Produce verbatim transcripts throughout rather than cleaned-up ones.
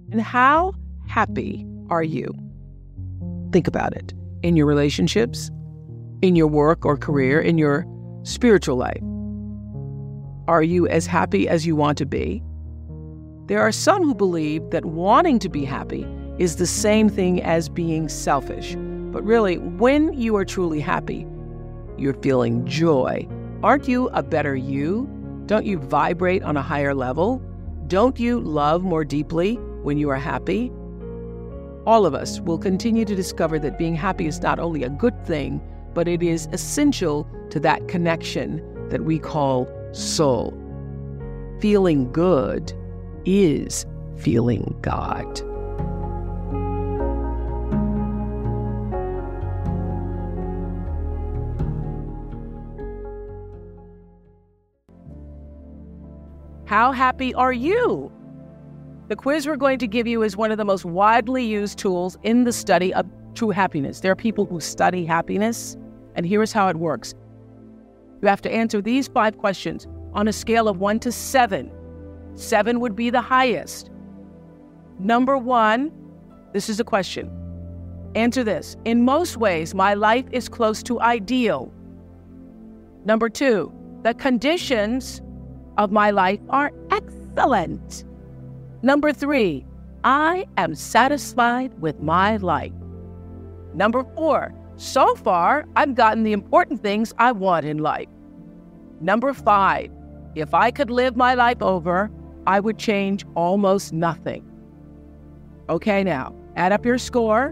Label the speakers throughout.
Speaker 1: And how happy are you? Think about it. In your relationships, in your work or career, in your spiritual life. Are you as happy as you want to be? There are some who believe that wanting to be happy is the same thing as being selfish. But really, when you are truly happy, you're feeling joy. Aren't you a better you? Don't you vibrate on a higher level? Don't you love more deeply when you are happy? All of us will continue to discover that being happy is not only a good thing, but it is essential to that connection that we call soul. Feeling good is feeling God. How happy are you? The quiz we're going to give you is one of the most widely used tools in the study of true happiness. There are people who study happiness, and here's how it works. You have to answer these five questions on a scale of one to seven. Seven would be the highest. Number one, this is a question. Answer this. In most ways, my life is close to ideal. Number two, the conditions of my life are excellent. Number three, I am satisfied with my life. Number four, so far, I've gotten the important things I want in life. Number five, if I could live my life over, I would change almost nothing. Okay, now, add up your score.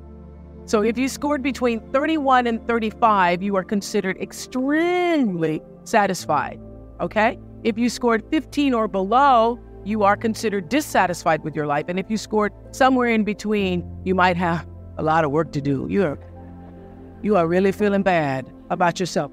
Speaker 1: So if you scored between thirty-one and thirty-five, you are considered extremely satisfied, okay? If you scored fifteen or below, you are considered dissatisfied with your life. And if you scored somewhere in between, you might have a lot of work to do. You're, you are really feeling bad about yourself.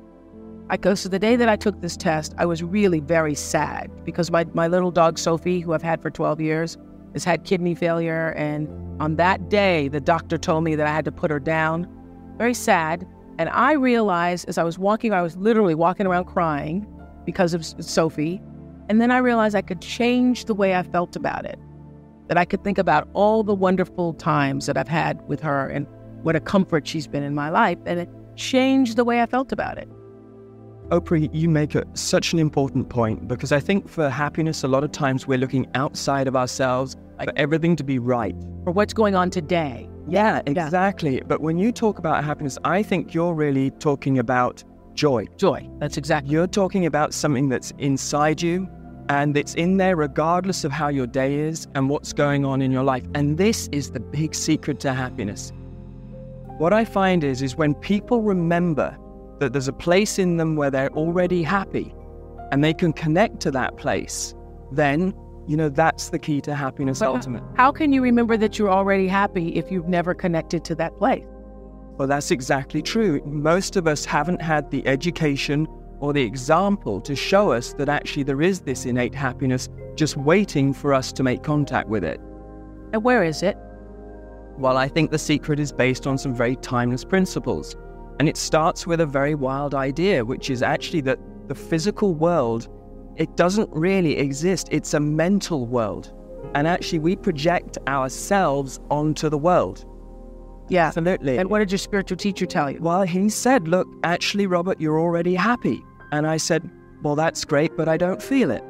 Speaker 1: I go, so the day that I took this test, I was really very sad because my, my little dog, Sophie, who I've had for twelve years, has had kidney failure. And on that day, the doctor told me that I had to put her down. Very sad. And I realized as I was walking, I was literally walking around crying because of Sophie. And then I realized I could change the way I felt about it, that I could think about all the wonderful times that I've had with her and what a comfort she's been in my life. And it changed the way I felt about it.
Speaker 2: Oprah, you make a, such an important point, because I think for happiness, a lot of times we're looking outside of ourselves for everything to be right.
Speaker 1: For what's going on today.
Speaker 2: Yeah, exactly. Yeah. But when you talk about happiness, I think you're really talking about joy.
Speaker 1: Joy, that's exactly.
Speaker 2: You're talking about something that's inside you, and it's in there regardless of how your day is and what's going on in your life. And this is the big secret to happiness. What I find is, is when people remember that there's a place in them where they're already happy and they can connect to that place, then, you know, that's the key to happiness ultimately.
Speaker 1: How can you remember that you're already happy if you've never connected to that place?
Speaker 2: Well, that's exactly true. Most of us haven't had the education or the example to show us that actually there is this innate happiness just waiting for us to make contact with it.
Speaker 1: And where is it?
Speaker 2: Well, I think the secret is based on some very timeless principles. And it starts with a very wild idea, which is actually that the physical world, it doesn't really exist. It's a mental world. And actually we project ourselves onto the world.
Speaker 1: Yeah.
Speaker 2: Absolutely.
Speaker 1: And what did your spiritual teacher tell you?
Speaker 2: Well, he said, look, actually, Robert, you're already happy. And I said, well, that's great, but I don't feel it.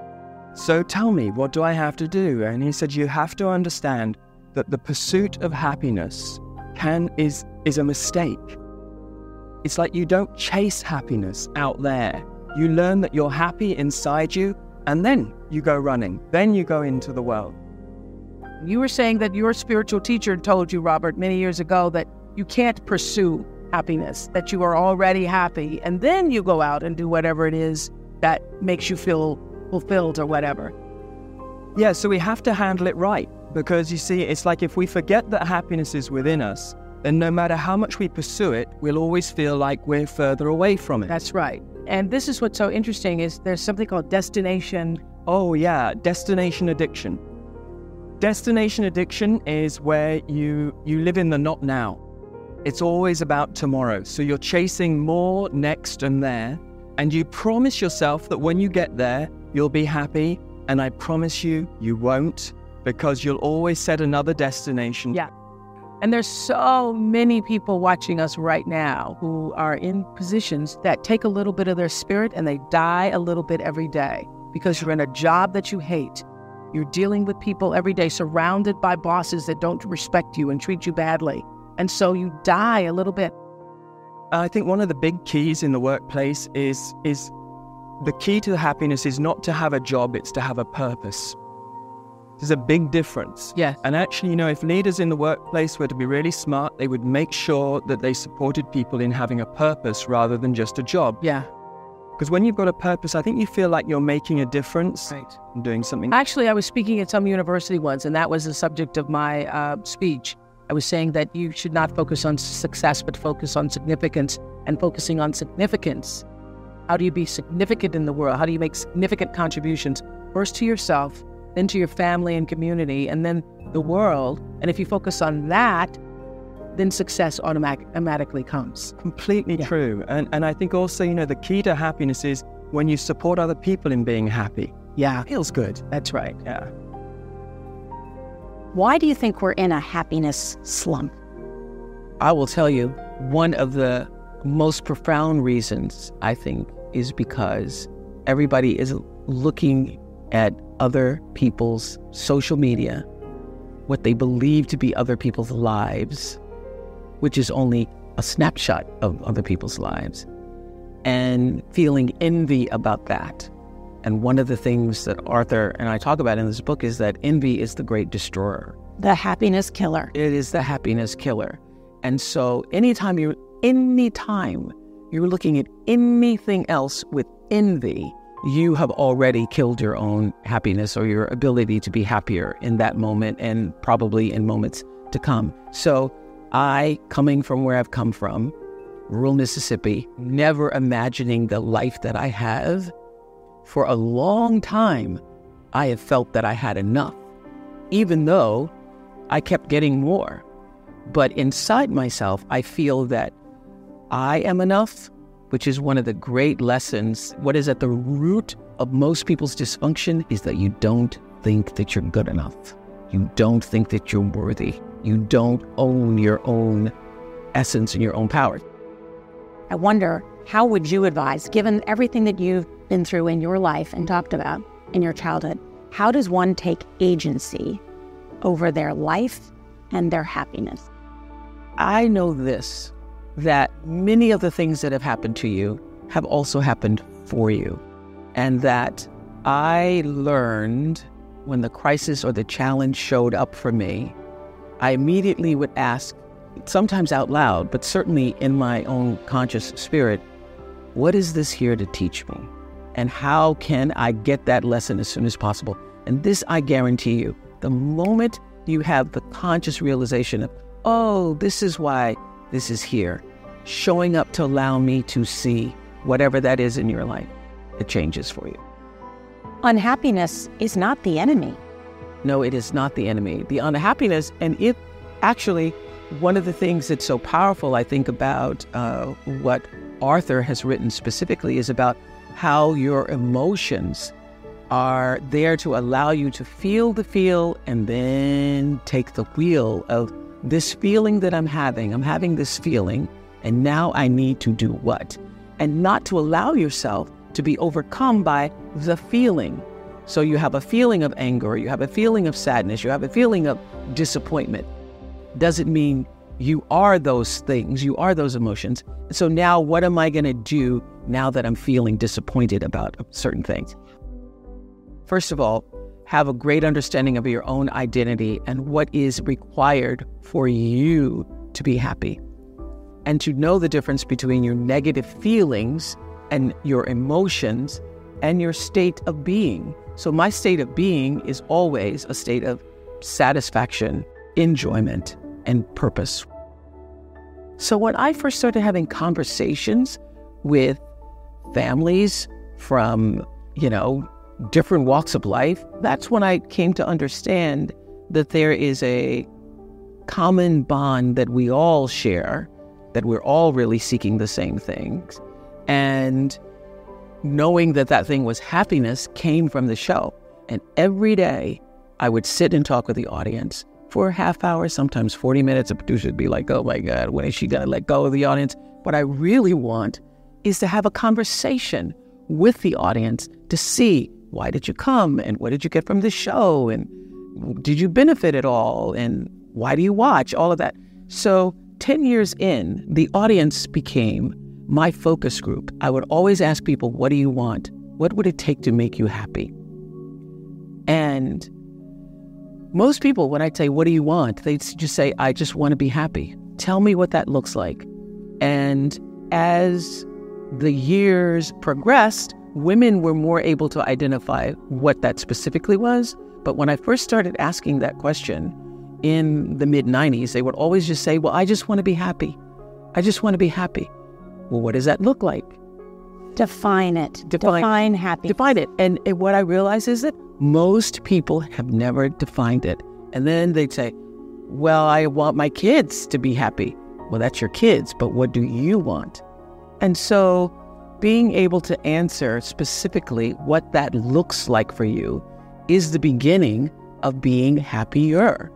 Speaker 2: So tell me, what do I have to do? And he said, you have to understand that the pursuit of happiness can is is a mistake. It's like you don't chase happiness out there. You learn that you're happy inside you, and then you go running. Then you go into the world.
Speaker 1: You were saying that your spiritual teacher told you, Robert, many years ago, that you can't pursue happiness, that you are already happy, and then you go out and do whatever it is that makes you feel fulfilled or whatever.
Speaker 2: Yeah, so we have to handle it right, because you see, it's like if we forget that happiness is within us, then no matter how much we pursue it, we'll always feel like we're further away from it.
Speaker 1: That's right. And this is what's so interesting is there's something called destination.
Speaker 2: Oh yeah, destination addiction. Destination addiction is where you, you live in the not now. It's always about tomorrow. So you're chasing more next and there, and you promise yourself that when you get there, you'll be happy, and I promise you, you won't. because you'll always set another destination.
Speaker 1: Yeah. And there's so many people watching us right now who are in positions that take a little bit of their spirit and they die a little bit every day because you're in a job that you hate. You're dealing with people every day, surrounded by bosses that don't respect you and treat you badly. And so you die a little bit.
Speaker 2: I think one of the big keys in the workplace is is the key to happiness is not to have a job, it's to have a purpose. There's a big difference.
Speaker 1: Yes.
Speaker 2: And actually, you know, if leaders in the workplace were to be really smart, they would make sure that they supported people in having a purpose rather than just a job.
Speaker 1: Yeah.
Speaker 2: Because when you've got a purpose, I think you feel like you're making a difference
Speaker 1: Right.
Speaker 2: and doing something.
Speaker 1: Actually, I was speaking at some university once, and that was the subject of my uh, speech. I was saying that you should not focus on success, but focus on significance. And focusing on significance, how do you be significant in the world? How do you make significant contributions, first to yourself, then to your family and community, and then the world? And if you focus on that, then success automatic, automatically comes.
Speaker 2: Completely
Speaker 1: Yeah.
Speaker 2: true. And and I think also, you know, the key to happiness is when you support other people in being happy.
Speaker 1: Yeah,
Speaker 2: It feels good.
Speaker 1: that's right.
Speaker 2: Yeah.
Speaker 3: Why do you think we're in a happiness slump?
Speaker 1: I will tell you, one of the most profound reasons, I think, is because everybody is looking at other people's social media, what they believe to be other people's lives, which is only a snapshot of other people's lives, and feeling envy about that. And one of the things that Arthur and I talk about in this book is that envy is the great destroyer.
Speaker 3: The happiness killer.
Speaker 1: It is the happiness killer. And so anytime you're, anytime you're looking at anything else with envy, you have already killed your own happiness or your ability to be happier in that moment and probably in moments to come. So I, coming from where I've come from, rural Mississippi, never imagining the life that I have, for a long time, I have felt that I had enough, even though I kept getting more. But inside myself, I feel that I am enough, which is one of the great lessons. What is at the root of most people's dysfunction is that you don't think that you're good enough. You don't think that you're worthy. You don't own your own essence and your own power.
Speaker 3: I wonder, how would you advise, given everything that you've been through in your life and talked about in your childhood, how does one take agency over their life and their happiness?
Speaker 1: I know this, that many of the things that have happened to you have also happened for you. And that I learned when the crisis or the challenge showed up for me, I immediately would ask, sometimes out loud, but certainly in my own conscious spirit, what is this here to teach me? And how can I get that lesson as soon as possible? And this, I guarantee you, the moment you have the conscious realization of, oh, this is why this is here, showing up to allow me to see whatever that is in your life, it changes for you.
Speaker 3: Unhappiness is not the enemy.
Speaker 1: No, it is not the enemy. The unhappiness, and it actually, one of the things that's so powerful, I think, about uh, what Arthur has written specifically is about how your emotions are there to allow you to feel the feel and then take the wheel of this feeling that I'm having. I'm having this feeling, and now I need to do what? And not to allow yourself to be overcome by the feeling. So you have a feeling of anger, you have a feeling of sadness, you have a feeling of disappointment. Doesn't mean you are those things, you are those emotions. So now what am I going to do now that I'm feeling disappointed about certain things? First of all, have a great understanding of your own identity and what is required for you to be happy. And to know the difference between your negative feelings and your emotions and your state of being. So my state of being is always a state of satisfaction, enjoyment, and purpose. So when I first started having conversations with families from, you know, different walks of life, that's when I came to understand that there is a common bond that we all share, that we're all really seeking the same things. And knowing that that thing was happiness came from the show. And every day I would sit and talk with the audience for a half hour, sometimes forty minutes. The producer would be like, oh my God, when is she going to let go of the audience? What I really want is to have a conversation with the audience to see, why did you come? And what did you get from the show? And did you benefit at all? And why do you watch? All of that. So ten years in, the audience became my focus group. I would always ask people, what do you want? What would it take to make you happy? And most people, when I say, what do you want? They just say, I just want to be happy. Tell me what that looks like. And as the years progressed, women were more able to identify what that specifically was. But when I first started asking that question in the mid nineties, they would always just say, well, I just want to be happy. I just want to be happy. Well, what does that look like?
Speaker 3: Define it.
Speaker 1: Define,
Speaker 3: Define happiness.
Speaker 1: Define it. And, and what I realize is that most people have never defined it. And then they'd say, well, I want my kids to be happy. Well, that's your kids, but what do you want? And so being able to answer specifically what that looks like for you is the beginning of being happier.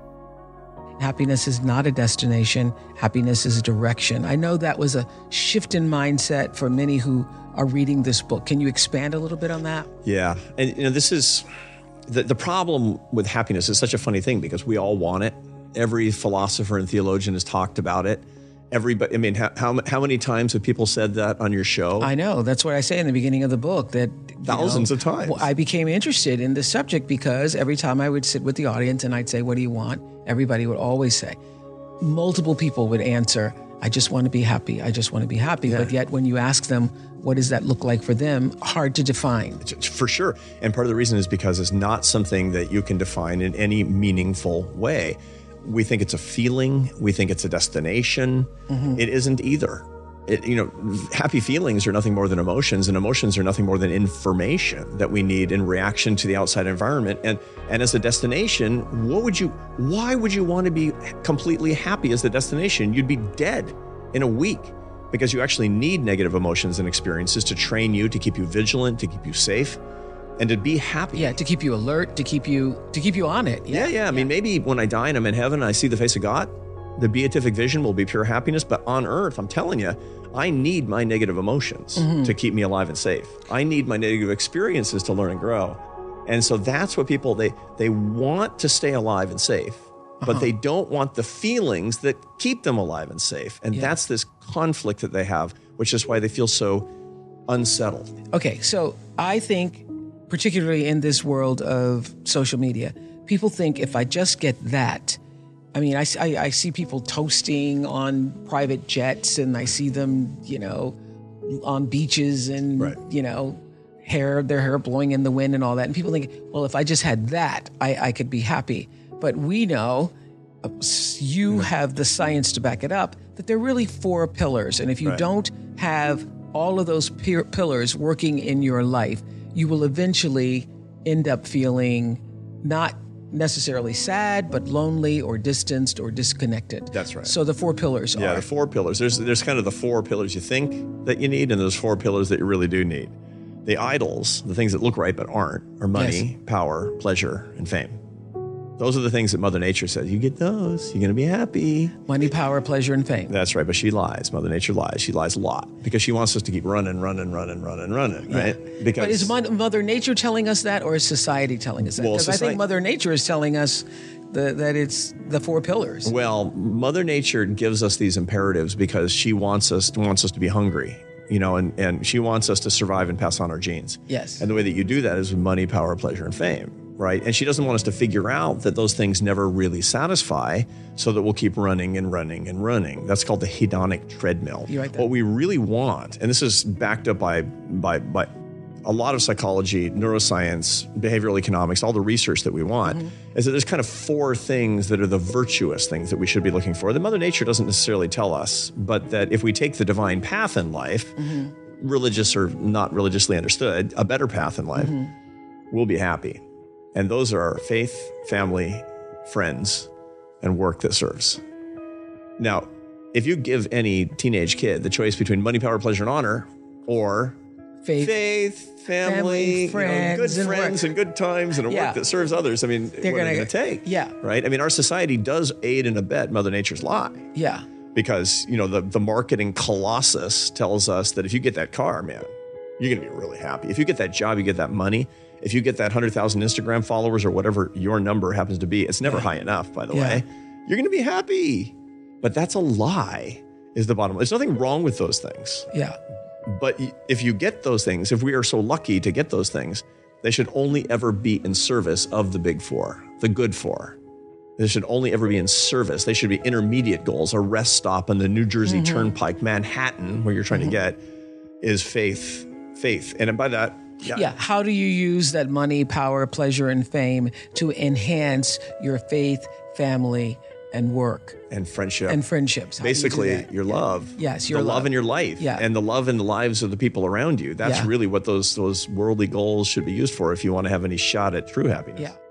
Speaker 4: Happiness is not a destination. Happiness is a direction. I know that was a shift in mindset for many who are reading this book. Can you expand a little bit on that?
Speaker 5: Yeah. And you know, this is the, the problem with happiness is such a funny thing because we all want it. Every philosopher and theologian has talked about it. Everybody, I mean, how, how how many times have people said that on your show?
Speaker 4: I know. That's what I say in the beginning of the book. That
Speaker 5: thousands
Speaker 4: know,
Speaker 5: of times.
Speaker 4: Well, I became interested in this subject because every time I would sit with the audience and I'd say, "What do you want?" Everybody would always say, multiple people would answer, "I just want to be happy. I just want to be happy." Yeah. But yet, when you ask them, what does that look like for them? Hard to define.
Speaker 5: For sure. And part of the reason is because it's not something that you can define in any meaningful way. We think it's a feeling. We think it's a destination. Mm-hmm. It isn't either. It, you know, happy feelings are nothing more than emotions, and emotions are nothing more than information that we need in reaction to the outside environment. And and as a destination, what would you? Why would you want to be completely happy as the destination? You'd be dead in a week because you actually need negative emotions and experiences to train you, to keep you vigilant, to keep you safe. And to be happy.
Speaker 4: Yeah, to keep you alert, to keep you to keep you on it.
Speaker 5: Yeah, yeah. yeah. I mean, maybe when I die and I'm in heaven and I see the face of God, the beatific vision will be pure happiness. But on earth, I'm telling you, I need my negative emotions mm-hmm. to keep me alive and safe. I need my negative experiences to learn and grow. And so that's what people, they they want to stay alive and safe, but uh-huh. they don't want the feelings that keep them alive and safe. And yeah. that's this conflict that they have, which is why they feel so unsettled.
Speaker 4: Okay, so I think, particularly in this world of social media, people think if I just get that, I mean, I, I, I see people toasting on private jets and I see them, you know, on beaches and,
Speaker 5: right. you
Speaker 4: know, hair, their hair blowing in the wind and all that. And people think, well, if I just had that, I, I could be happy. But we know, uh, you mm-hmm. have the science to back it up, that there are really four pillars. And if you right. don't have all of those p- pillars working in your life, you will eventually end up feeling not necessarily sad, but lonely or distanced or disconnected.
Speaker 5: That's right.
Speaker 4: So the four pillars
Speaker 5: yeah,
Speaker 4: are...
Speaker 5: Yeah, the four pillars. There's there's kind of the four pillars you think that you need, and there's four pillars that you really do need. The idols, the things that look right but aren't, are money, yes. power, pleasure, and fame. Those are the things that Mother Nature says. You get those, you're going to be happy.
Speaker 4: Money, power, pleasure, and fame.
Speaker 5: That's right, but she lies. Mother Nature lies. She lies a lot because she wants us to keep running, running, running, running, running, right?
Speaker 4: Yeah.
Speaker 5: Because
Speaker 4: but is Mother Nature telling us that, or is society telling us that? Because well, I think Mother Nature is telling us the, that it's the four pillars.
Speaker 5: Well, Mother Nature gives us these imperatives because she wants us wants us to be hungry. You know, and, and she wants us to survive and pass on our genes.
Speaker 4: Yes.
Speaker 5: And the way that you do that is with money, power, pleasure, and fame. Right. And she doesn't want us to figure out that those things never really satisfy so that we'll keep running and running and running. That's called the hedonic treadmill.
Speaker 4: You like that?
Speaker 5: What we really want, and this is backed up by, by, by a lot of psychology, neuroscience, behavioral economics, all the research that we want, mm-hmm. is that there's kind of four things that are the virtuous things that we should be looking for. That Mother Nature doesn't necessarily tell us, but that if we take the divine path in life, mm-hmm. religious or not religiously understood, a better path in life, mm-hmm. we'll be happy. And those are our faith, family, friends, and work that serves. Now, if you give any teenage kid the choice between money, power, pleasure, and honor, or
Speaker 4: faith,
Speaker 5: faith, family,
Speaker 4: family,
Speaker 5: you know,
Speaker 4: friends,
Speaker 5: good
Speaker 4: and
Speaker 5: friends
Speaker 4: work.
Speaker 5: and good times and a
Speaker 4: Yeah.
Speaker 5: work that serves others. I mean,
Speaker 4: They're
Speaker 5: what are
Speaker 4: gonna-
Speaker 5: they going to take?
Speaker 4: yeah.
Speaker 5: Right? I mean, our society does aid and abet Mother Nature's lie.
Speaker 4: Yeah.
Speaker 5: Because, you know, the, the marketing colossus tells us that if you get that car, man, you're going to be really happy. If you get that job, you get that money. If you get that one hundred thousand Instagram followers or whatever your number happens to be, it's never
Speaker 4: Yeah.
Speaker 5: high enough, by the
Speaker 4: Yeah.
Speaker 5: way, you're going to be happy. But that's a lie, is the bottom line. There's nothing wrong with those things.
Speaker 4: Yeah.
Speaker 5: But y- if you get those things, if we are so lucky to get those things, they should only ever be in service of the big four, the good four. They should only ever be in service. They should be intermediate goals. A rest stop on the New Jersey
Speaker 4: Mm-hmm.
Speaker 5: Turnpike, Manhattan, where you're trying to get, is faith, faith. And by that, yeah,
Speaker 4: Yeah. How do you use that money, power, pleasure, and fame to enhance your faith, family, and work
Speaker 5: and friendship.
Speaker 4: and friendships? How do you do
Speaker 5: Basically,
Speaker 4: that?
Speaker 5: your love.
Speaker 4: Yes, your
Speaker 5: the love.
Speaker 4: love.
Speaker 5: in your life.
Speaker 4: Yeah.
Speaker 5: And the love in the lives of the people around you. That's
Speaker 4: Yeah.
Speaker 5: really what those those worldly goals should be used for if you want to have any shot at true happiness.
Speaker 4: Yeah.